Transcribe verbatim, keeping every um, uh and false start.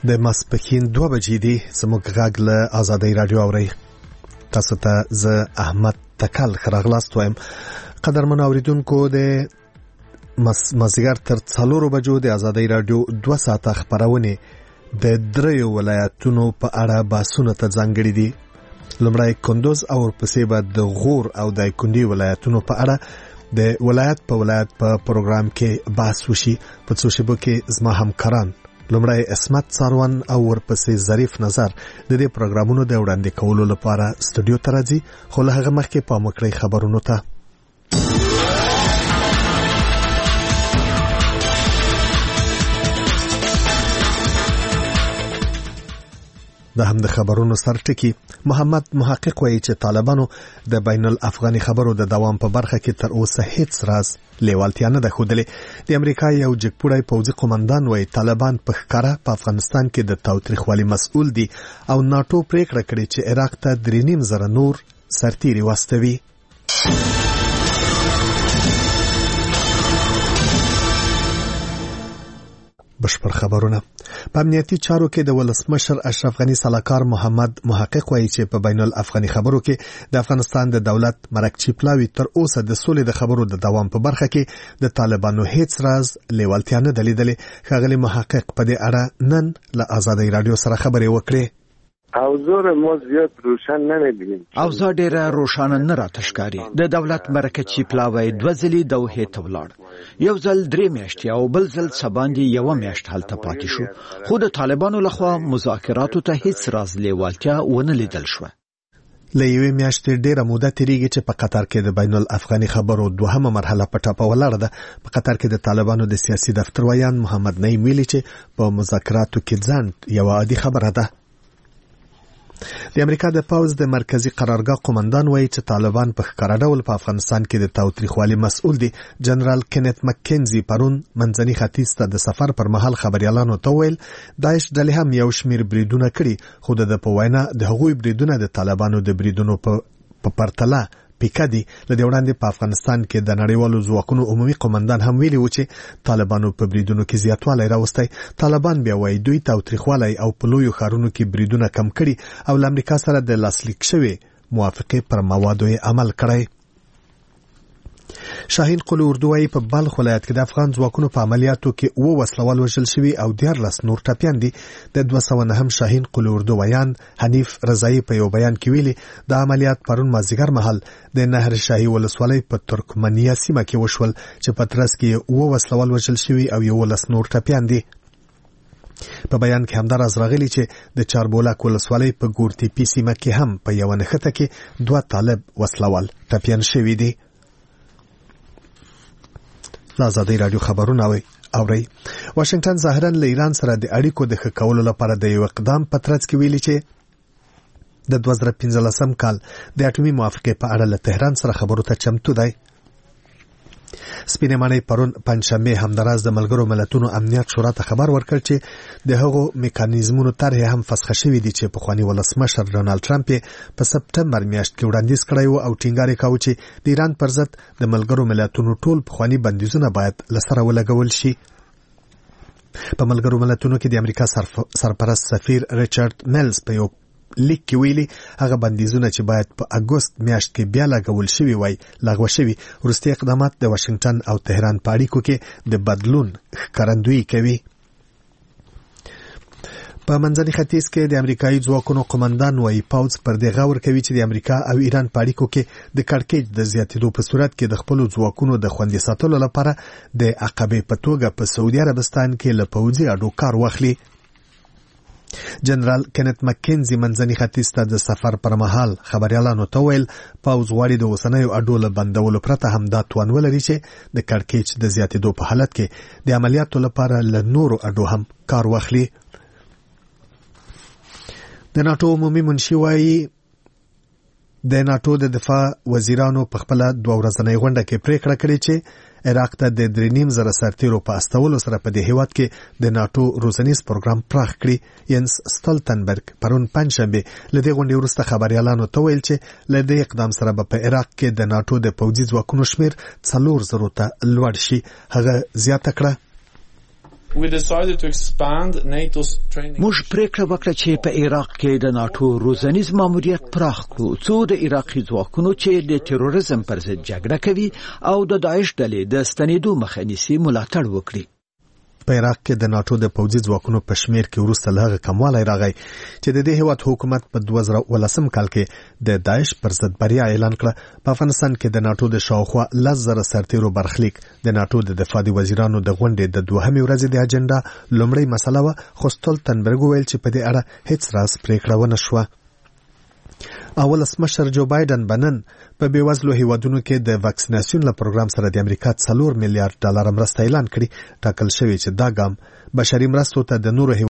د ماسپښین دوه بجې دي. زموږ غږ له آزادۍ رادیو اورئ. تاسو ته زه احمد تکل ښه راغلاست وایم. قدرمنو اورېدونکو، د مازدیګر تر څلورو بجو د آزادۍ رادیو دوه ساعته خپرونې د دریو ولایتونو په اړه بحثونه ته ځانګړي دي. لومړی کندوز او ورپسې به د غور او دایکنډي ولایتونو په اړه د ولایت په ولایت په پروګرام کې بحث وشي. په څو شیبو کې زما همکاران لومړی اسمت څاروان او ورپسې ظریف نظر د دې پروګرامونو د وړاندې کولو لپاره سټوډیو ته راځي. خو له هغه مخکې پام وکړئ خبرونو ته. د هم د خبرونو سرټکی محمد محقق وایي چې طالبانو د بین الافغاني خبرو د دوام په برخه کې تر اوسه هیڅ راز لیوالتیا نه ده ښودلې. د امریکا یو جګپوړی پوځي قومندان وایي طالبان په ښکاره په افغانستان کې د تاوتریخوالي مسؤل دي او ناټو پریکړه کړې چې عراق ته درې نیم زره نور سرتیري واستوي. بشپړ خبرونه. په امنیتي چارو کې د ولسمشر اشرف غني سلاکار محمد محقق وایي چې په بین الافغاني خبرو کې د افغانستان د دولت مرکچی پلاوی تر اوسه د سولې د خبرو د دوام په برخه کې د طالبانو هیڅ راز لیوالتیا نه دلیدلې. ښاغلي محقق په دې اړه نن له آزادۍ رادیو سره خبرې وکړې. اوضاع ما زیاد روشن نمی‌بینیم. اوضاع ډیره روښانه نه راته ښکاري. د دولت مرکچی پلاوی دوه ځلې دوحې ته ولاړ. یو ځل درې میاشتې او بل ځل څه باندې یوه میاشت هلته پاتې شو. خو د طالبانو لخوا مذاکراتو ته هیڅ راز لیوالتیا ونه لیدل شوه. له یوې میاشتې ډیره موده تیریږي چې په قطر کې د بین الافغاني خبرو دوهمه مرحله په ټاپه ولاړه ده. په قطر کې د طالبانو د سیاسي دفتر ویان محمد نعیم ویلي چې په مذاکراتو کې ځنډ یوه عادي خبره ده. د امریکا د پوځ د مرکزی قرارګاه قومندان وایي چې طالبان په ښکاره ډول په افغانستان کې د تاوتریخوالي مسؤل دي. جنرال کینت مکینزي پرون منځني ختیځ ته د سفر پر مهال خبريالانو ته ویل داعش ډلې هم یو شمیر بریدونه کړي، خو د په وینا د هغوی بریدونه د طالبانو د بریدونو په پرتله پیکا دي. له دې وړاندې په افغانستان کې د نړیوالو ځواکونو عمومي قومندان هم ویلي و چې طالبانو په بریدونو کې زیاتوالی راوستی. طالبان بیا وایي دوی تاوتریخوالی او په لویو ښارونو کې بریدونه کم کړي او له امریکا سره د لاسلیک شوې موافقې پر موادو یې عمل کړی. شاهین قل اردو وایي په بلخ ولایت کې د افغان ځواکونو په عملیاتو کې اوه وسلوال وژل شوي او دیارلس نور ټپیان دي. د دوه سوه نهم شاهین قل اردو ویان حنیف رضایي په یو بیان کې ویلي د عملیات پرون مازدیګر مهال د نهر شاهي ولسوالۍ په ترکمنیا سیمه کې وشول چې په ترڅ کې اوه وسلوال وژل شوي او یولس نور ټپیان دي. په بیان کې همداراز راغلی چې د چاربولک ولسوالۍ په ګورتیپي سیمه کې هم په یوه نښته کې دوه طالب وسلوال ټپیان شوي دي. آزادۍ رادیو خبرونه اورئ. واشنگټن ظاهرا له ایران سره د اړیکو د ښه کولو لپاره د یو اقدام په ترڅ کې ویلي چې د دوه زره پنځلسم کال د اټومي موافقې په اړه له تهران سره خبرو ته چمتو دی. سپینې ماڼۍ پرون پنجشنبه همداراز د ملګرو ملتونو امنیت شورا ته خبر ورکړ چې د هغو میکانیزمونو طرحې هم فسخه شوې دي چې پخواني ولسمشر ډونالډ ټرمپ په سپټمبر میاشت کې وړاندیز کړی و او ټینګار یې کاوه چې د ایران پر ضد د ملګرو ملتونو ټول پخواني بندیزونه باید له سره ولګول شي. په ملګرو ملتونو کې د امریکا سرپرست سفیر ریچارډ میلز په یو لیک کې ویلي هغه بندیزونه چې باید په اګوست میاشت کې بیا لګول شوي وای لغوه شوي. وروستي اقدامات د واشنگټن او تهران په اړیکو کې د بدلون ښکارندویي کوي. په منځني ختیځ کې د امریکایي ځواکونو قومندان وایي پوځ پر دې غور کوي چې د امریکا او ایران په اړیکو کې د کړکېچ د زیاتېدو په صورت کې د خپلو ځواکونو د خوندي ساتلو لپاره د عقبې په توګه په سعودي عربستان کې له پوځي اډو کار واخلي. جنرال کینت مکینزي منځني ختیځ ته د سفر پر مهال خبريالانو ته ویل پوځ غواړي د اوسنیو اډو له بندولو پرته هم دا توان ولري چې د کړکېچ د زیاتېدو په حالت کې د عملیاتو لپاره له نورو اډو هم کار واخلي. د ناټو عمومي منشي وایي د ناټو د دفاع وزیرانو په خپل دوه ورځنۍ غونډه کې پریکړه کړې چې عراق ته د درې نیم زره سرتیرو په استولو سره په دې هیواد کې د ناټو روزنیز پروګرام پراخ کړي. ینس ستولتنبرګ پرون پنجشنبه له دې غونډې وروسته خبريالانو ته ویل چې له دې اقدام سره به په عراق کې د ناټو د پوځي ځواکونو شمیر څلور زرو ته لوړ شي. هغه زیاته کړه موږ پریکړه وکړه چې په عراق کې د ناتو روزنیز ماموریت پراخ کړو څو د عراقي ځواکونو چې د تروریزم پر ضد جګړه کوي او د داعش ډلې د ستنېدو مخه نیسي ملاتړ وکړي. په عراق کې د ناتو د پوځي ځواکونو په شمیر کې وروسته له هغه کموالی راغی چې د دې هیواد حکومت په دوه زره ولسم کال کې د داعش پر ضد بریا اعلان کړه. په افغانستان کې د ناتو د شاوخوا لس زره سرتیرو برخلیک د ناتو د دفاعي وزیرانو د غونډې د دوهمې ورځې د اجنډا لومړی مسله وه، خو سټولتنبرګ وویل چې په دې اړه هیڅ راز پریکړه ونه شوه. ولسمشر جو بایدن بنن په بیوزلو هیوادونو کې د واکسیناسیون له پروګرام سره د امریکا څلور میلیارډ ډالر مرسته اعلان کړي. ټاکل شوی چې دا ګام بشري مرستو ته د نورو